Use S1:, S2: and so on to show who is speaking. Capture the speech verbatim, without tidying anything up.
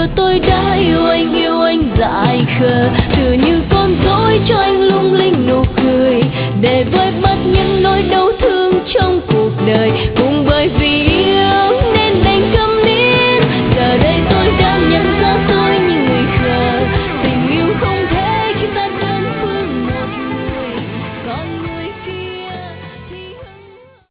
S1: giờ tôi đã yêu anh, yêu anh dại khờ, từ những con dối cho anh lung linh nụ cười, để vơi bớt những nỗi đau thương trong cuộc đời.